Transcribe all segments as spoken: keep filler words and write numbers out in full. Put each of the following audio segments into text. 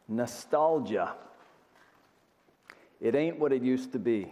Nostalgia. It ain't what it used to be.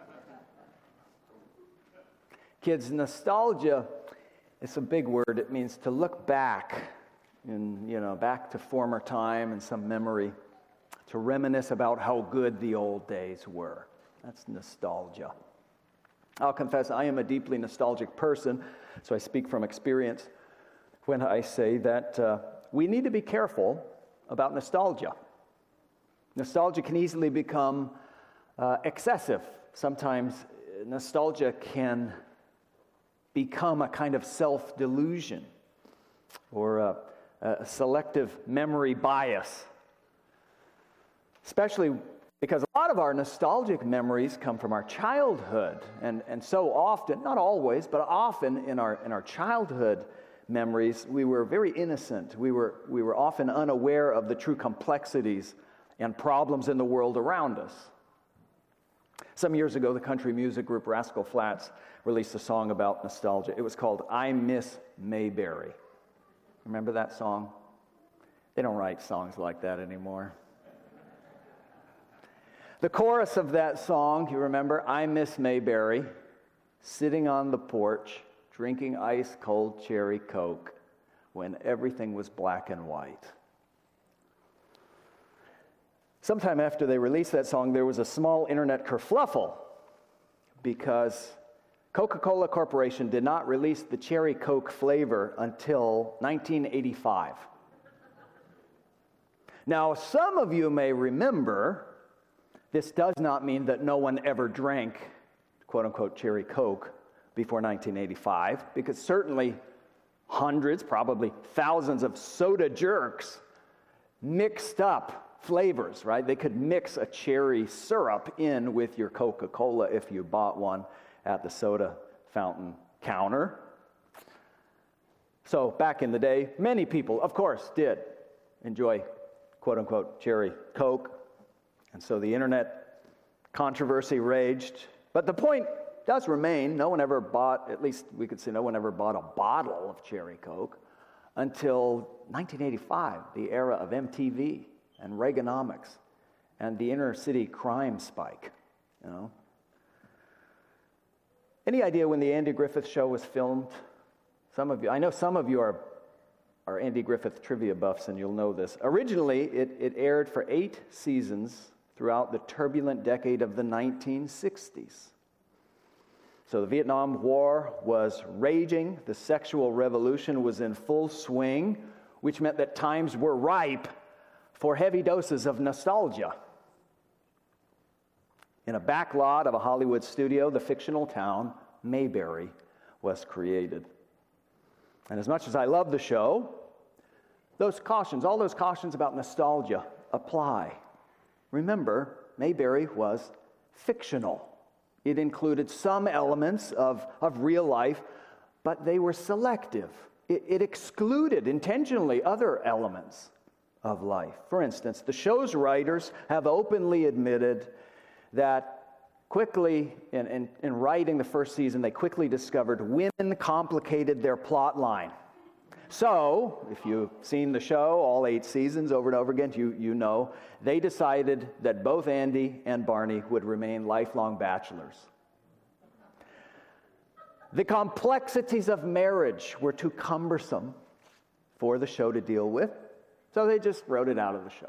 Kids, nostalgia, it's a big word. It means to look back, in, you know, back to former time and some memory, to reminisce about how good the old days were. That's nostalgia. I'll confess, I am a deeply nostalgic person, so I speak from experience when I say that uh, we need to be careful about nostalgia. Nostalgia can easily become uh, excessive. Sometimes nostalgia can become a kind of self-delusion or a, a selective memory bias, especially because a lot of our nostalgic memories come from our childhood, and, and so often, not always, but often in our in our childhood memories, we were very innocent. We were we were often unaware of the true complexities and problems in the world around us. Some years ago, the country music group Rascal Flatts released a song about nostalgia. It was called I Miss Mayberry. Remember that song? They don't write songs like that anymore. The chorus of that song, you remember, I miss Mayberry, sitting on the porch, drinking ice-cold cherry Coke, when everything was black and white. Sometime after they released that song, there was a small internet kerfluffle because Coca-Cola Corporation did not release the cherry Coke flavor until nineteen eighty-five. Now, some of you may remember, this does not mean that no one ever drank, quote-unquote, cherry Coke before nineteen eighty-five, because certainly hundreds, probably thousands of soda jerks mixed up flavors, right? They could mix a cherry syrup in with your Coca-Cola if you bought one at the soda fountain counter. So back in the day, many people, of course, did enjoy, quote-unquote, cherry Coke. And so the internet controversy raged. But the point does remain, no one ever bought, at least we could say no one ever bought a bottle of cherry Coke until nineteen eighty-five, the era of M T V and Reaganomics and the inner city crime spike, you know. Any idea when the Andy Griffith Show was filmed? Some of you, I know some of you are, are Andy Griffith trivia buffs, and you'll know this. Originally, it, it aired for eight seasons throughout the turbulent decade of the nineteen sixties. So the Vietnam War was raging, the sexual revolution was in full swing, which meant that times were ripe for heavy doses of nostalgia. In a back lot of a Hollywood studio, the fictional town Mayberry was created. And as much as I love the show, those cautions, all those cautions about nostalgia apply. Remember, Mayberry was fictional. It included some elements of, of real life, but they were selective. It, it excluded intentionally other elements of life. For instance, the show's writers have openly admitted that quickly, in, in, in writing the first season, they quickly discovered women complicated their plot line. So, if you've seen the show, all eight seasons over and over again, you, you know, they decided that both Andy and Barney would remain lifelong bachelors. The complexities of marriage were too cumbersome for the show to deal with, so they just wrote it out of the show.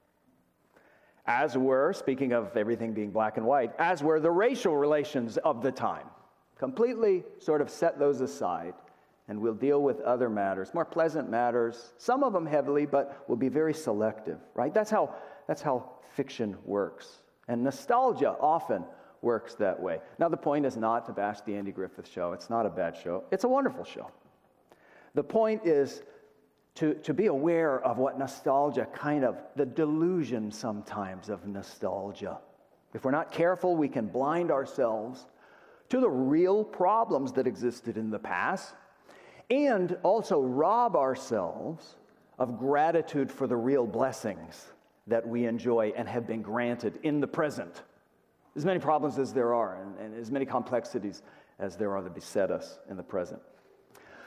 As were, speaking of everything being black and white, as were the racial relations of the time. Completely sort of set those aside, and we'll deal with other matters, more pleasant matters, some of them heavily, but we'll be very selective, right? That's how, that's how fiction works. And nostalgia often works that way. Now, the point is not to bash the Andy Griffith Show. It's not a bad show. It's a wonderful show. The point is to, to be aware of what nostalgia kind of, the delusion sometimes of nostalgia. If we're not careful, we can blind ourselves to the real problems that existed in the past and also rob ourselves of gratitude for the real blessings that we enjoy and have been granted in the present. As many problems as there are, and, and as many complexities as there are that beset us in the present.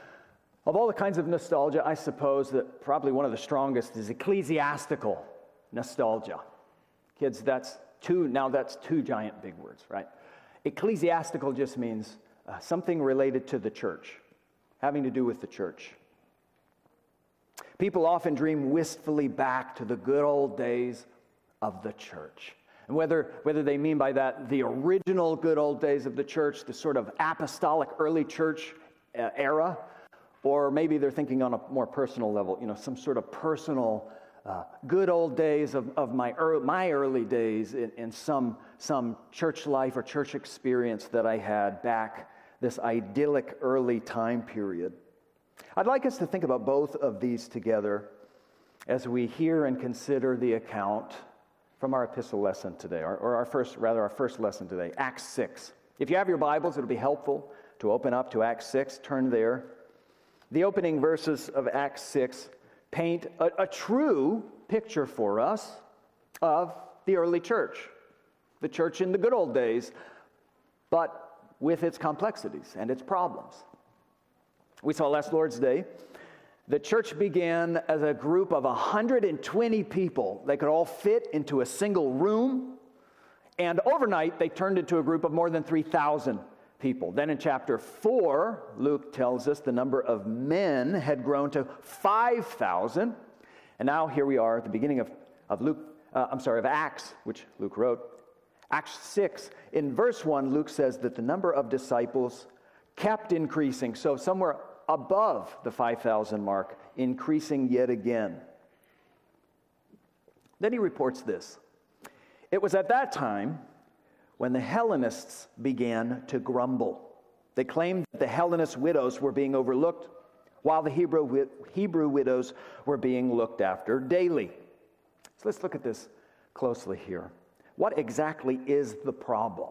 Of all the kinds of nostalgia, I suppose that probably one of the strongest is ecclesiastical nostalgia. Kids, that's two, now that's two giant big words, right? Ecclesiastical just means uh, something related to the church, having to do with the church. People often dream wistfully back to the good old days of the church. And whether, whether they mean by that the original good old days of the church, the sort of apostolic early church uh, era, or maybe they're thinking on a more personal level, you know, some sort of personal uh, good old days of, of my, early, my early days in, in some, some church life or church experience that I had back this idyllic early time period. I'd like us to think about both of these together as we hear and consider the account from our epistle lesson today, or, or our first, rather our first lesson today, Acts six. If you have your Bibles, it'll be helpful to open up to Acts six. Turn there. The opening verses of Acts six paint a, a true picture for us of the early church, the church in the good old days, but with its complexities and its problems. We saw last Lord's Day, the church began as a group of one hundred twenty people. They could all fit into a single room, and overnight they turned into a group of more than three thousand people. Then in chapter four, Luke tells us the number of men had grown to five thousand, and now here we are at the beginning of, of Luke, uh, I'm sorry, of Acts, which Luke wrote. Acts six, in verse one, Luke says that the number of disciples kept increasing, so somewhere above the five thousand mark, increasing yet again. Then he reports this. It was at that time when the Hellenists began to grumble. They claimed that the Hellenist widows were being overlooked, while the Hebrew, Hebrew widows were being looked after daily. So let's look at this closely here. What exactly is the problem?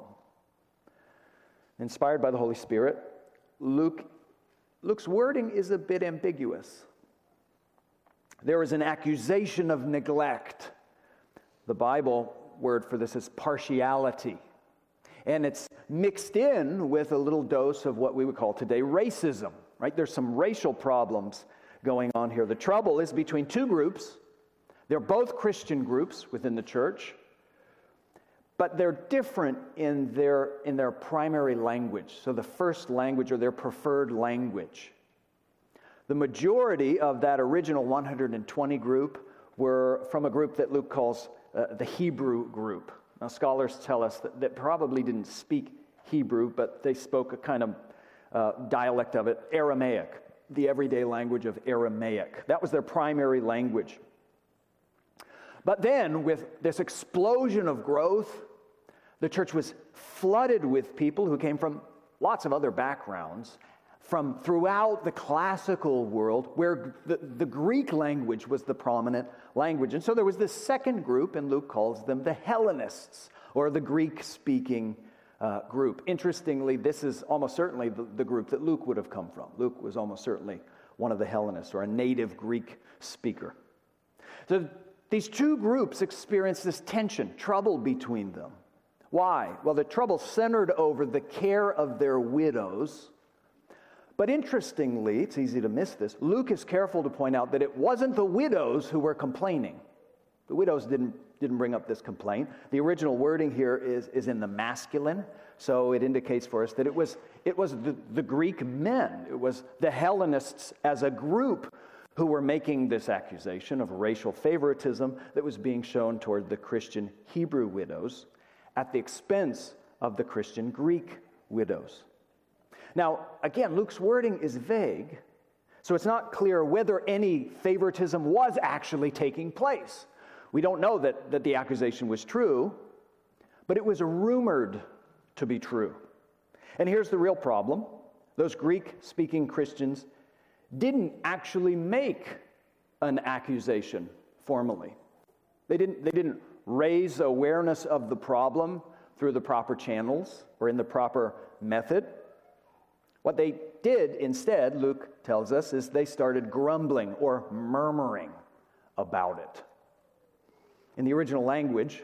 Inspired by the Holy Spirit, Luke Luke's wording is a bit ambiguous. There is an accusation of neglect. The Bible word for this is partiality. And it's mixed in with a little dose of what we would call today racism, right? There's some racial problems going on here. The trouble is between two groups. They're both Christian groups within the church, but they're different in their in their primary language. So the first language or their preferred language. The majority of that original one hundred twenty group were from a group that Luke calls uh, the Hebrew group. Now scholars tell us that, that probably didn't speak Hebrew, but they spoke a kind of uh, dialect of it, Aramaic, the everyday language of Aramaic. That was their primary language. But then, with this explosion of growth, the church was flooded with people who came from lots of other backgrounds, from throughout the classical world, where the, the Greek language was the prominent language. And so there was this second group, and Luke calls them the Hellenists, or the Greek-speaking uh, group. Interestingly, this is almost certainly the, the group that Luke would have come from. Luke was almost certainly one of the Hellenists, or a native Greek speaker. So these two groups experienced this tension, trouble between them. Why? Well, the trouble centered over the care of their widows. But interestingly, it's easy to miss this, Luke is careful to point out that it wasn't the widows who were complaining. The widows didn't, didn't bring up this complaint. The original wording here is, is in the masculine, so it indicates for us that it was, it was the, the Greek men, it was the Hellenists as a group who were making this accusation of racial favoritism that was being shown toward the Christian Hebrew widows at the expense of the Christian Greek widows. Now, again, Luke's wording is vague, so it's not clear whether any favoritism was actually taking place. We don't know that, that the accusation was true, but it was rumored to be true. And here's the real problem. Those Greek-speaking Christians didn't actually make an accusation formally. They didn't, they didn't raise awareness of the problem through the proper channels or in the proper method. What they did instead, Luke tells us, is they started grumbling or murmuring about it. In the original language,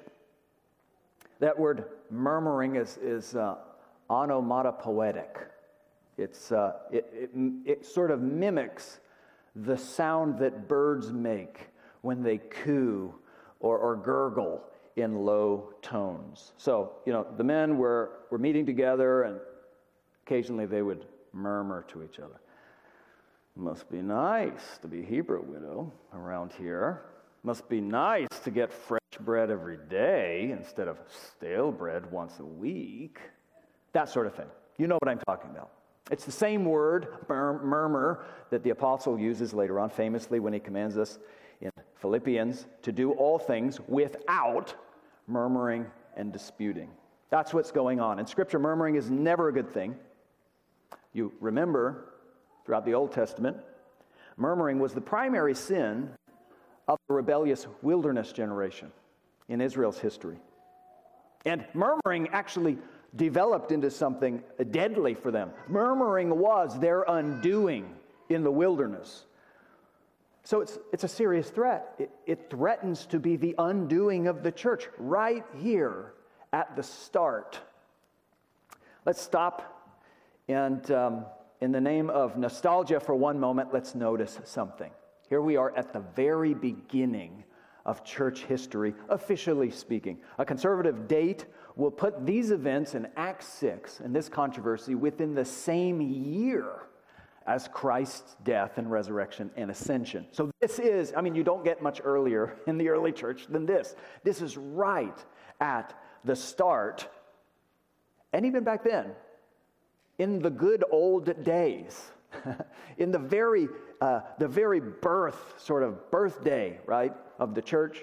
that word murmuring is, is uh, onomatopoetic. It's, uh, it, it, it sort of mimics the sound that birds make when they coo or, or gurgle in low tones. So, you know, the men were, were meeting together, and occasionally they would murmur to each other. Must be nice to be Hebrew widow around here. Must be nice to get fresh bread every day instead of stale bread once a week. That sort of thing. You know what I'm talking about. It's the same word, mur- murmur, that the apostle uses later on, famously when he commands us in Philippians to do all things without murmuring and disputing. That's what's going on. In Scripture, murmuring is never a good thing. You remember, throughout the Old Testament, murmuring was the primary sin of the rebellious wilderness generation in Israel's history. And murmuring actually developed into something deadly for them. Murmuring was their undoing in the wilderness. So it's it's a serious threat. It, it threatens to be the undoing of the church right here at the start. Let's stop and um, in the name of nostalgia for one moment, let's notice something. Here we are at the very beginning of church history, officially speaking. A conservative date will put these events in Acts six and this controversy within the same year as Christ's death and resurrection and ascension. So this is, I mean, you don't get much earlier in the early church than this. This is right at the start, and even back then, in the good old days, in the very uh, the very birth, sort of birthday, right, of the church,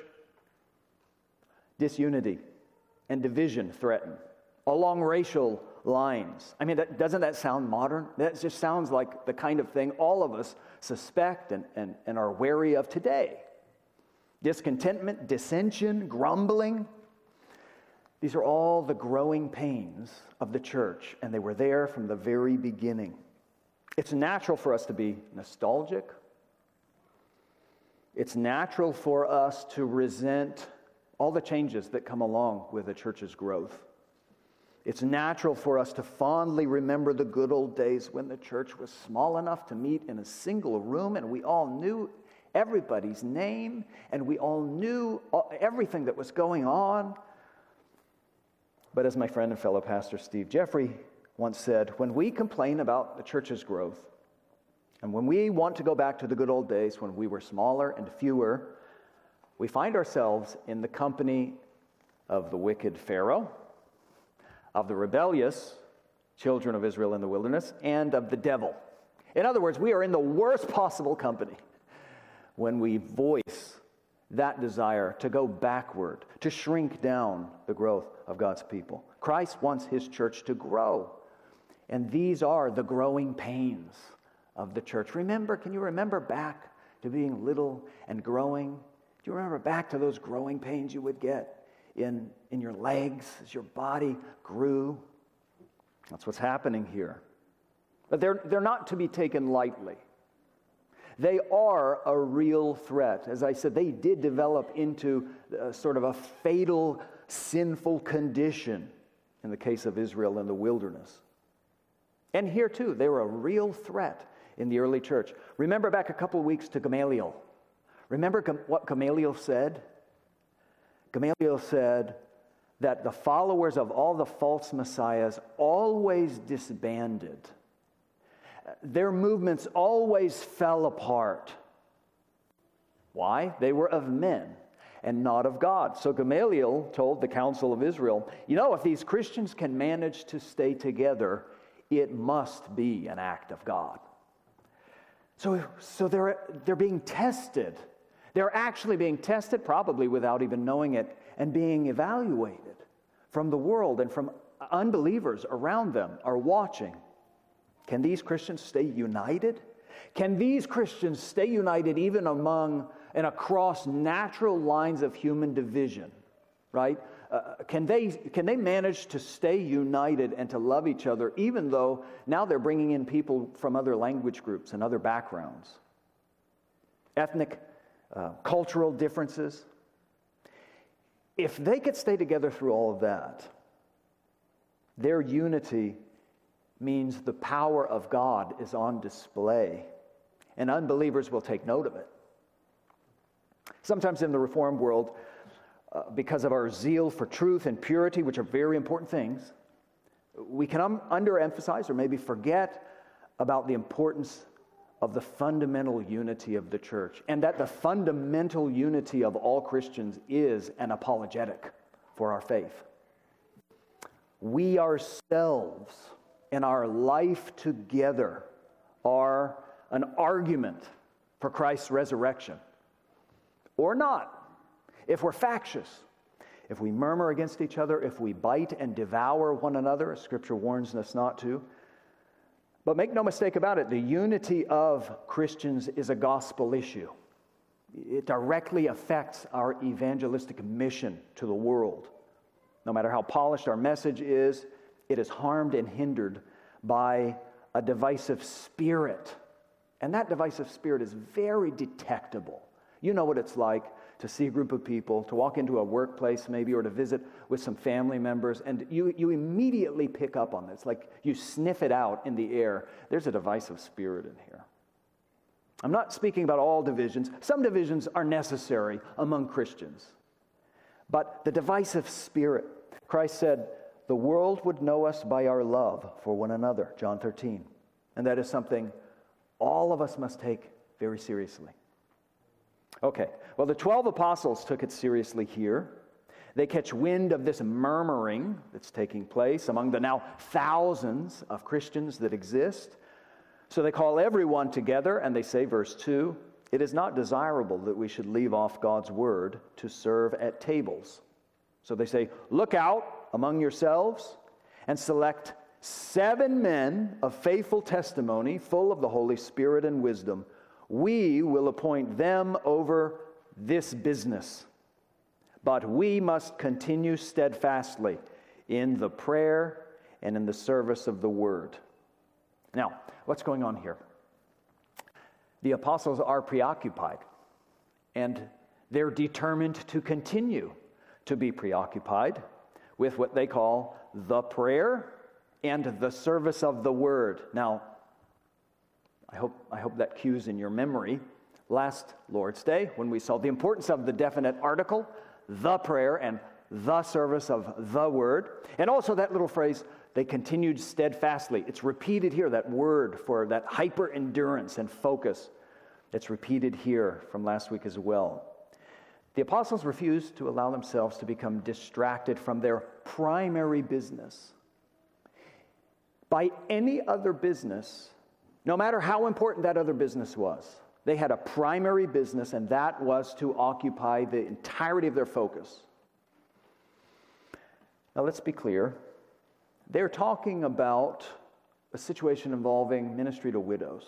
disunity and division threaten along racial lines. I mean, that, doesn't that sound modern? That just sounds like the kind of thing all of us suspect and, and, and are wary of today. Discontentment, dissension, grumbling. These are all the growing pains of the church, and they were there from the very beginning. It's natural for us to be nostalgic. It's natural for us to resent all the changes that come along with the church's growth. It's natural for us to fondly remember the good old days when the church was small enough to meet in a single room, and we all knew everybody's name, and we all knew everything that was going on. But as my friend and fellow pastor Steve Jeffrey once said, when we complain about the church's growth, and when we want to go back to the good old days when we were smaller and fewer, we find ourselves in the company of the wicked Pharaoh, of the rebellious children of Israel in the wilderness, and of the devil. In other words, we are in the worst possible company when we voice that desire to go backward, to shrink down the growth of God's people. Christ wants his church to grow. And these are the growing pains of the church. Remember, can you remember back to being little and growing? Do you remember back to those growing pains you would get in, in your legs as your body grew? That's what's happening here. But they're, they're not to be taken lightly. They are a real threat. As I said, they did develop into a sort of a fatal, sinful condition in the case of Israel in the wilderness. And here too, they were a real threat in the early church. Remember back a couple of weeks to Gamaliel. Remember what Gamaliel said? Gamaliel said that the followers of all the false messiahs always disbanded. Their movements always fell apart. Why? They were of men and not of God. So Gamaliel told the council of Israel, you know, if these Christians can manage to stay together, it must be an act of God. So, so they're, they're being tested. They're actually being tested, probably without even knowing it, and being evaluated from the world and from unbelievers around them are watching. Can these Christians stay united? Can these Christians stay united even among and across natural lines of human division, right? Uh, can they can they manage to stay united and to love each other even though now they're bringing in people from other language groups and other backgrounds? Ethnic, uh, cultural differences. If they could stay together through all of that, their unity means the power of God is on display, and unbelievers will take note of it. Sometimes in the Reformed world, uh, because of our zeal for truth and purity, which are very important things, we can um, underemphasize or maybe forget about the importance of the fundamental unity of the church, and that the fundamental unity of all Christians is an apologetic for our faith. We ourselves, in our life together, are an argument for Christ's resurrection, or not. If we're factious, if we murmur against each other, if we bite and devour one another, as Scripture warns us not to. But make no mistake about it, the unity of Christians is a gospel issue. It directly affects our evangelistic mission to the world. No matter how polished our message is, it is harmed and hindered by a divisive spirit. And that divisive spirit is very detectable. You know what it's like to see a group of people, to walk into a workplace maybe, or to visit with some family members, and you, you immediately pick up on this. Like you sniff it out in the air. There's a divisive spirit in here. I'm not speaking about all divisions. Some divisions are necessary among Christians. But the divisive spirit, Christ said, the world would know us by our love for one another, John thirteen. And that is something all of us must take very seriously. Okay, well, the twelve apostles took it seriously here. They catch wind of this murmuring that's taking place among the now thousands of Christians that exist. So they call everyone together and they say, verse two, it is not desirable that we should leave off God's word to serve at tables. So they say, look out among yourselves and select seven men of faithful testimony, full of the Holy Spirit and wisdom. We will appoint them over this business. But we must continue steadfastly in the prayer and in the service of the word. Now, what's going on here? The apostles are preoccupied, and they're determined to continue to be preoccupied with what they call the prayer and the service of the word. Now, I hope, I hope that cues in your memory last Lord's Day when we saw the importance of the definite article, the prayer, and the service of the word. And also that little phrase, they continued steadfastly. It's repeated here, that word for that hyper endurance and focus. It's repeated here from last week as well. The apostles refused to allow themselves to become distracted from their primary business. By any other business, no matter how important that other business was, they had a primary business, and that was to occupy the entirety of their focus. Now, let's be clear. They're talking about a situation involving ministry to widows.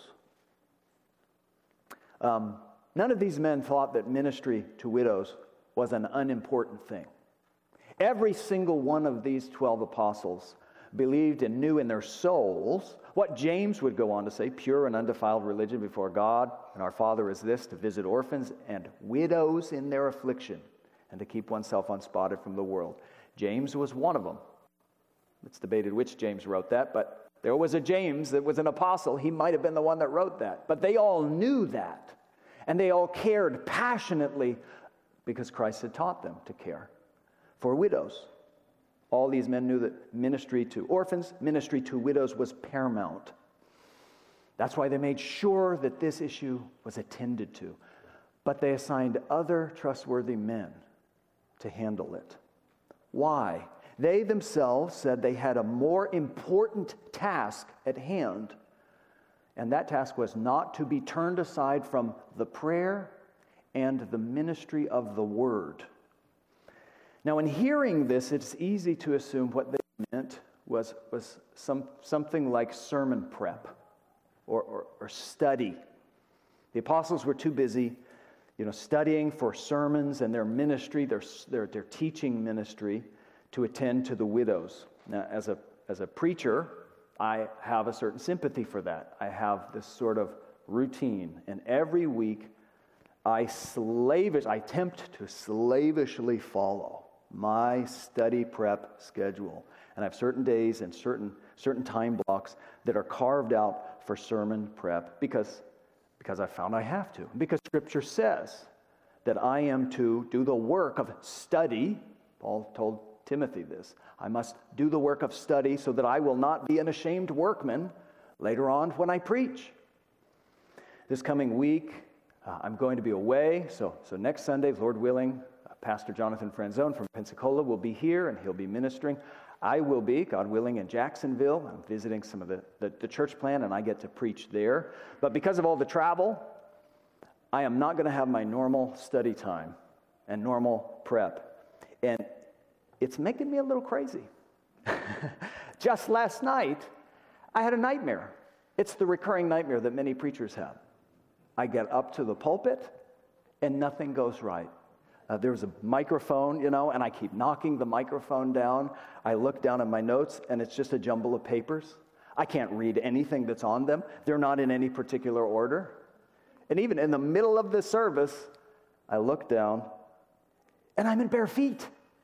Um, none of these men thought that ministry to widows was an unimportant thing. Every single one of these twelve apostles believed and knew in their souls what James would go on to say, pure and undefiled religion before God and our Father is this, to visit orphans and widows in their affliction and to keep oneself unspotted from the world. James was one of them. It's debated which James wrote that, but there was a James that was an apostle. He might have been the one that wrote that. But they all knew that, and they all cared passionately because Christ had taught them to care for widows. All these men knew that ministry to orphans, ministry to widows was paramount. That's why they made sure that this issue was attended to. But they assigned other trustworthy men to handle it. Why? They themselves said they had a more important task at hand, and that task was not to be turned aside from the prayer and the ministry of the word. Now, in hearing this, it's easy to assume what they meant was, was some, something like sermon prep or, or, or study. The apostles were too busy, you know, studying for sermons and their ministry, their, their, their teaching ministry, to attend to the widows. Now, as a, as a preacher, I have a certain sympathy for that. I have this sort of routine, and every week I slavish, I attempt to slavishly follow my study prep schedule. And I have certain days and certain certain time blocks that are carved out for sermon prep because, because I found I have to. Because Scripture says that I am to do the work of study. Paul told Timothy this. I must do the work of study so that I will not be an ashamed workman later on when I preach. This coming week, uh, I'm going to be away. So, so next Sunday, Lord willing, uh, Pastor Jonathan Franzone from Pensacola will be here, and he'll be ministering. I will be, God willing, in Jacksonville. I'm visiting some of the, the, the church plan, and I get to preach there. But because of all the travel, I am not going to have my normal study time and normal prep. And it's making me a little crazy. Just last night, I had a nightmare. It's the recurring nightmare that many preachers have. I get up to the pulpit, and nothing goes right. Uh, there's a microphone, you know, and I keep knocking the microphone down. I look down at my notes, and it's just a jumble of papers. I can't read anything that's on them. They're not in any particular order. And even in the middle of the service, I look down, and I'm in bare feet.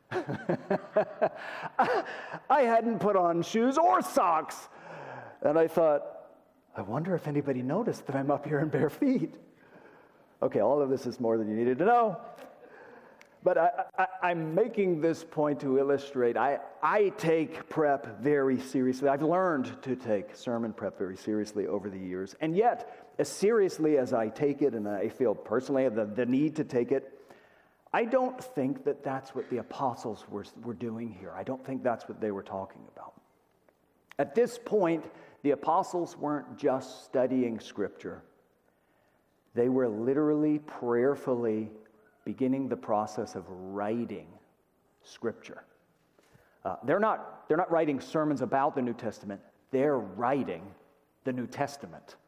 I hadn't put on shoes or socks. And I thought, I wonder if anybody noticed that I'm up here in bare feet. Okay, all of this is more than you needed to know. But I, I, I'm making this point to illustrate, I, I take prep very seriously. I've learned to take sermon prep very seriously over the years. And yet, as seriously as I take it, and I feel personally the, the need to take it, I don't think that that's what the apostles were, were doing here. I don't think that's what they were talking about. At this point, the apostles weren't just studying Scripture. They were literally, prayerfully beginning the process of writing Scripture. Uh, they're not, they're not writing sermons about the New Testament. They're writing the New Testament.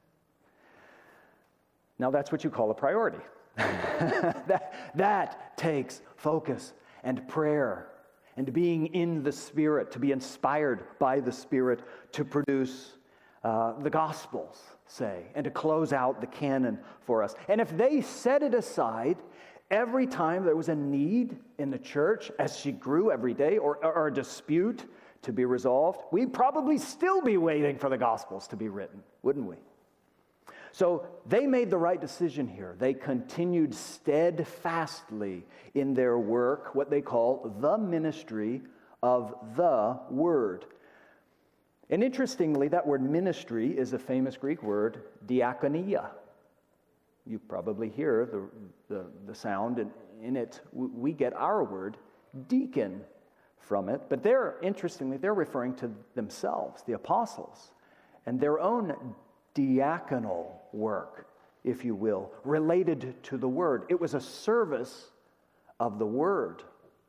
Now, that's what you call a priority. that, that takes focus and prayer and being in the Spirit, to be inspired by the Spirit to produce uh, the Gospels, say, and to close out the canon for us. And if they set it aside every time there was a need in the church as she grew every day, or, or a dispute to be resolved, we'd probably still be waiting for the Gospels to be written, wouldn't we? So they made the right decision here. They continued steadfastly in their work, what they call the ministry of the Word. And interestingly, that word ministry is a famous Greek word, diakonia. You probably hear the, the, the sound, and in it we get our word deacon from it. But they're, interestingly, they're referring to themselves, the apostles, and their own diaconal work, if you will, related to the Word. It was a service of the Word.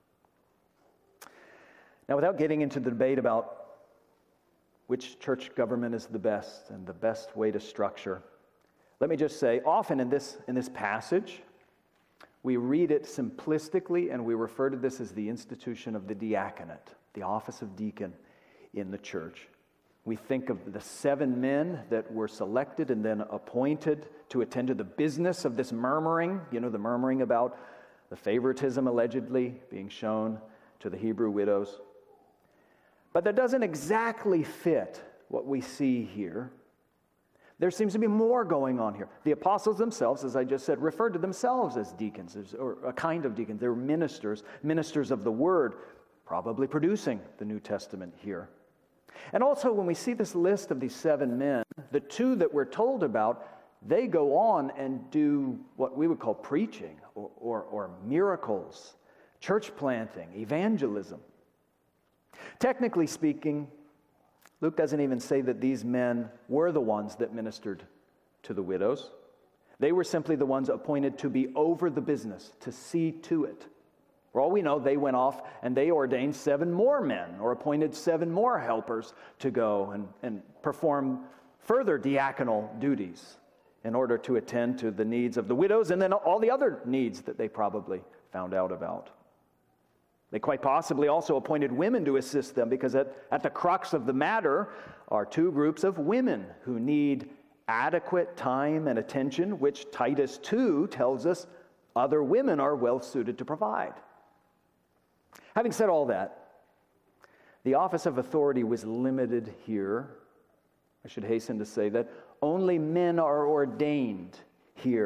Now, without getting into the debate about which church government is the best and the best way to structure, let me just say, often in this, in this passage, we read it simplistically, and we refer to this as the institution of the diaconate, the office of deacon in the church. We think of the seven men that were selected and then appointed to attend to the business of this murmuring, you know, the murmuring about the favoritism allegedly being shown to the Hebrew widows. But that doesn't exactly fit what we see here. There seems to be more going on here. The apostles themselves, as I just said, referred to themselves as deacons, or a kind of deacons. They were ministers, ministers of the Word, probably producing the New Testament here. And also, when we see this list of these seven men, the two that we're told about, they go on and do what we would call preaching or, or, or miracles, church planting, evangelism. Technically speaking, Luke doesn't even say that these men were the ones that ministered to the widows. They were simply the ones appointed to be over the business, to see to it. For all we know, they went off and they ordained seven more men or appointed seven more helpers to go and, and perform further diaconal duties in order to attend to the needs of the widows and then all the other needs that they probably found out about. They quite possibly also appointed women to assist them, because at, at the crux of the matter are two groups of women who need adequate time and attention, which Titus two tells us other women are well suited to provide. Having said all that, the office of authority was limited here. I should hasten to say that only men are ordained here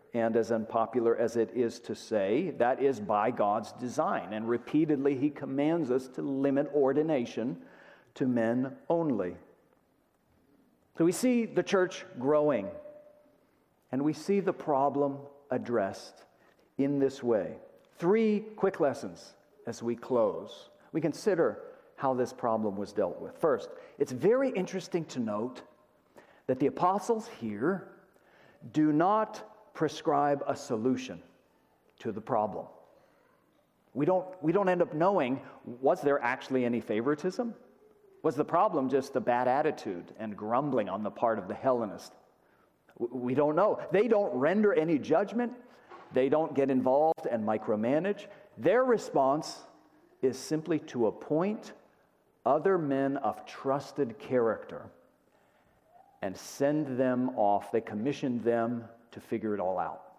And as unpopular as it is to say, that is by God's design. And repeatedly he commands us to limit ordination to men only. So we see the church growing, and we see the problem addressed in this way. Three quick lessons as we close. We consider how this problem was dealt with. First, it's very interesting to note that the apostles here do not prescribe a solution to the problem. We don't, we don't end up knowing, was there actually any favoritism? Was the problem just a bad attitude and grumbling on the part of the Hellenist? We don't know. They don't render any judgment. They don't get involved and micromanage. Their response is simply to appoint other men of trusted character and send them off. They commissioned them to figure it all out.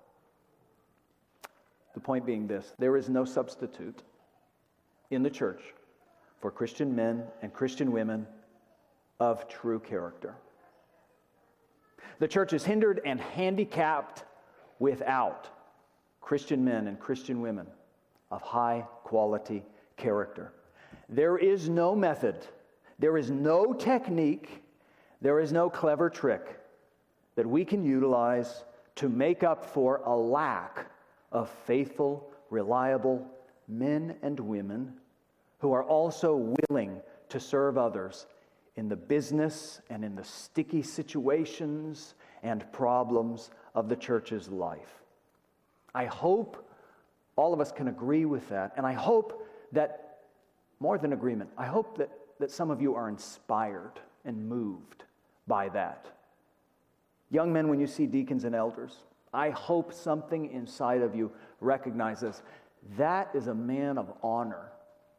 The point being this: there is no substitute in the church for Christian men and Christian women of true character. The church is hindered and handicapped without Christian men and Christian women of high quality character. There is no method, there is no technique, there is no clever trick that we can utilize to make up for a lack of faithful, reliable men and women who are also willing to serve others in the business and in the sticky situations and problems of the church's life. I hope all of us can agree with that, and I hope that, more than agreement, I hope that, that some of you are inspired and moved by that. Young men, when you see deacons and elders, I hope something inside of you recognizes that is a man of honor.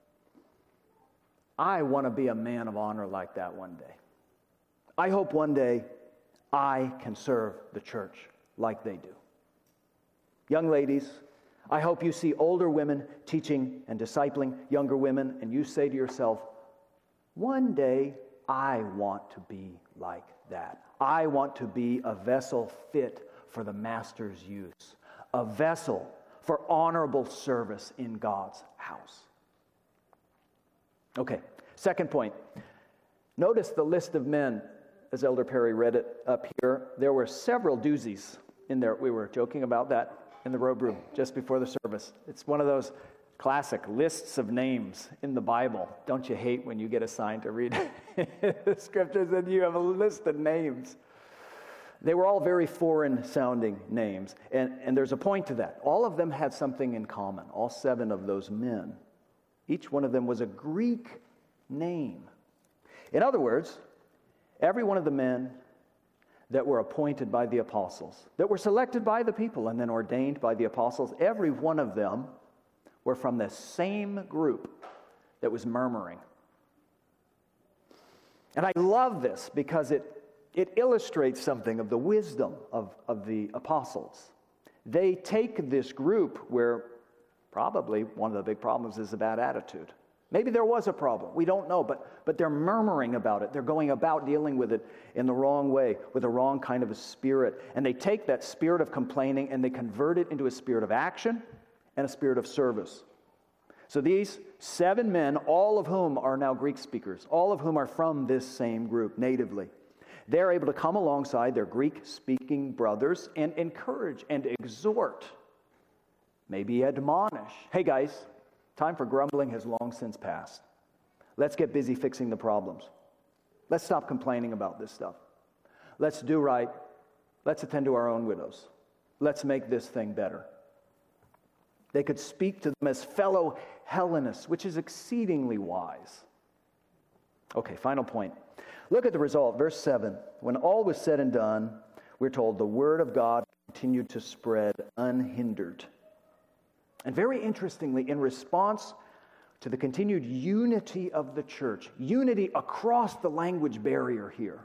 I want to be a man of honor like that one day. I hope one day I can serve the church like they do. Young ladies, I hope you see older women teaching and discipling younger women, and you say to yourself, one day I want to be like that. I want to be a vessel fit for the master's use, a vessel for honorable service in God's house. Okay, second point. Notice the list of men, as Elder Perry read it up here. There were several doozies in there. We were joking about that in the robe room just before the service. It's one of those classic lists of names in the Bible. Don't you hate when you get assigned to read the scriptures and you have a list of names? They were all very foreign-sounding names, and, and there's a point to that. All of them had something in common, all seven of those men. Each one of them was a Greek name. In other words, every one of the men that were appointed by the apostles, that were selected by the people and then ordained by the apostles, every one of them were from the same group that was murmuring. And I love this because it, it illustrates something of the wisdom of, of the apostles. They take this group where probably one of the big problems is a bad attitude. Maybe there was a problem. We don't know, but, but they're murmuring about it. They're going about dealing with it in the wrong way, with the wrong kind of a spirit. And they take that spirit of complaining and they convert it into a spirit of action and a spirit of service. So these seven men, all of whom are now Greek speakers, all of whom are from this same group natively, they're able to come alongside their Greek-speaking brothers and encourage and exhort, maybe admonish. Hey guys, time for grumbling has long since passed. Let's get busy fixing the problems. Let's stop complaining about this stuff. Let's do right. Let's attend to our own widows. Let's make this thing better. They could speak to them as fellow Hellenists, which is exceedingly wise. Okay, final point. Look at the result, verse seven. When all was said and done, we're told the word of God continued to spread unhindered. And very interestingly, in response to the continued unity of the church, unity across the language barrier here,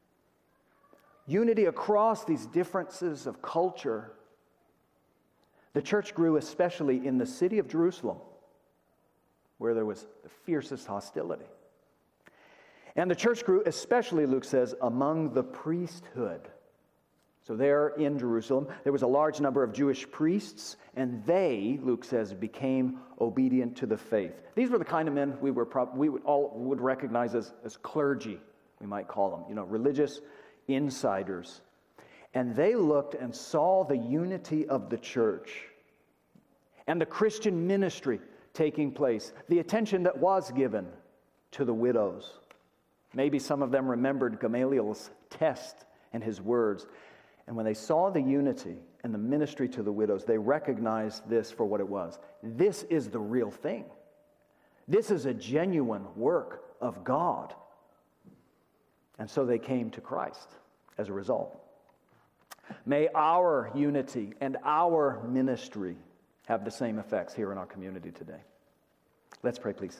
unity across these differences of culture, the church grew especially in the city of Jerusalem, where there was the fiercest hostility. And the church grew especially, Luke says, among the priesthood. So there in Jerusalem, there was a large number of Jewish priests, and they, Luke says, became obedient to the faith. These were the kind of men we were prob- we would all would recognize as, as clergy, we might call them, you know, religious insiders. And they looked and saw the unity of the church and the Christian ministry taking place, the attention that was given to the widows. Maybe some of them remembered Gamaliel's test and his words. And when they saw the unity and the ministry to the widows, they recognized this for what it was. This is the real thing. This is a genuine work of God. And so they came to Christ as a result. May our unity and our ministry have the same effects here in our community today. Let's pray, please.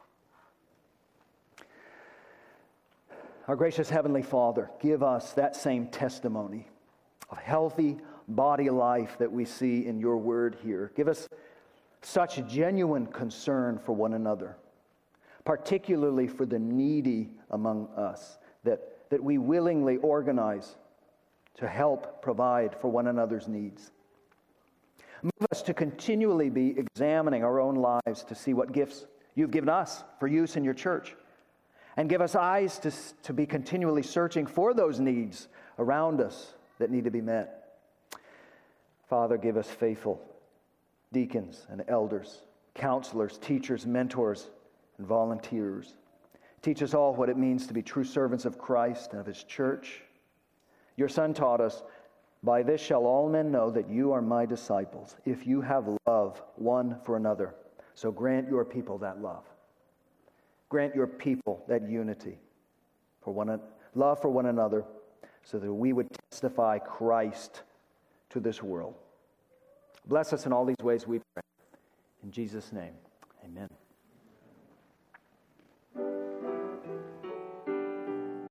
Our gracious Heavenly Father, give us that same testimony of healthy body life that we see in your word here. Give us such genuine concern for one another, particularly for the needy among us, that, that we willingly organize to help provide for one another's needs. Move us to continually be examining our own lives to see what gifts you've given us for use in your church. And give us eyes to, to be continually searching for those needs around us that need to be met. Father, give us faithful deacons and elders, counselors, teachers, mentors, and volunteers. Teach us all what it means to be true servants of Christ and of his church. Your Son taught us, "By this shall all men know that you are my disciples, if you have love one for another." So grant your people that love. Grant your people that unity, for one, love for one another, so that we would testify Christ to this world. Bless us in all these ways, we pray. In Jesus' name, amen.